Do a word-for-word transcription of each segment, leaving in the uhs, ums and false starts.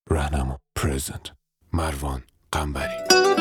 راهنما پرزنت مروان قنبری.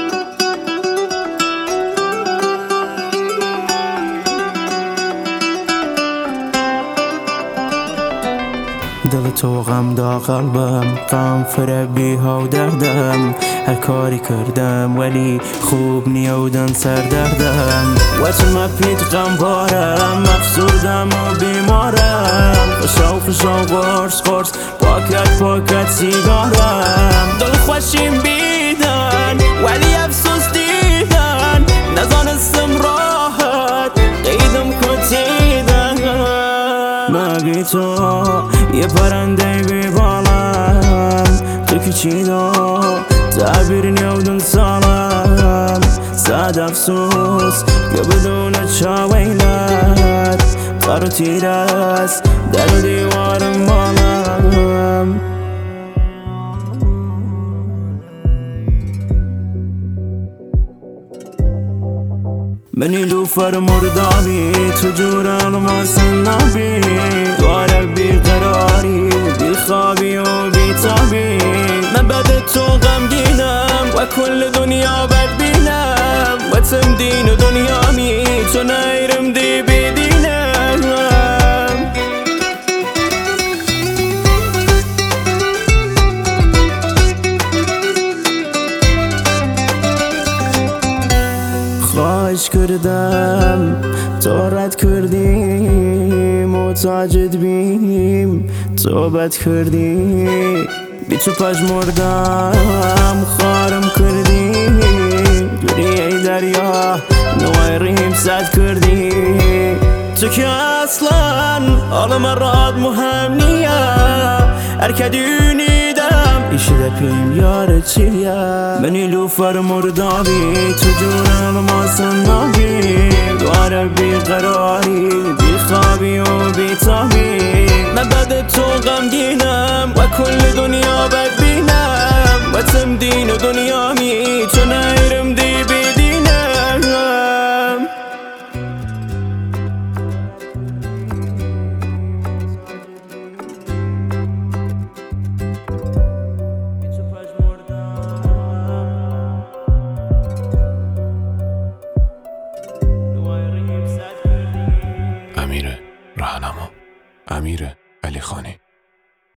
دل تو غم دا قلبم، غم فربی ها و دردم. هر کاری کردم ولی خوب نیودن سر دردم. و چه مپید غم بارم، افسردم و بیمارم. خوشا و خوشا قرص قرص، پاکت پاکت سیگارم. دل خوشیم بیدن ولی افسوس دیدن، نزانستم راحت قیدم کتیدن. مگی تو یه پرنده بی بالم، تو که چی دا تعبیر نیودن سالم. صد افسوس که بدون چاویلت، قرار تیر است در دیوارم بالم. منی لوفر مردابی، تو جور الماس نبی. دواره بی قراری، بی خوابی و بی تابی. من بعد تو غمگینم و کل دنیا بد بینم. و تم دین و دنیا می تو نیرم دی بیدینم. خواهش کردم تو رد کردی، محتاجت بیم تو بد کردی. بی تو پژمردم خارم کردی، دوری ای دریا نوای ریم سد کردی. تو که اصلا حالم راد مهم نیا، هر که دونیدم ایشی دپیم یار چیه. منی لوفر مردابی، تو جون الماس نبی. دواره بی قراری، بی خوابی و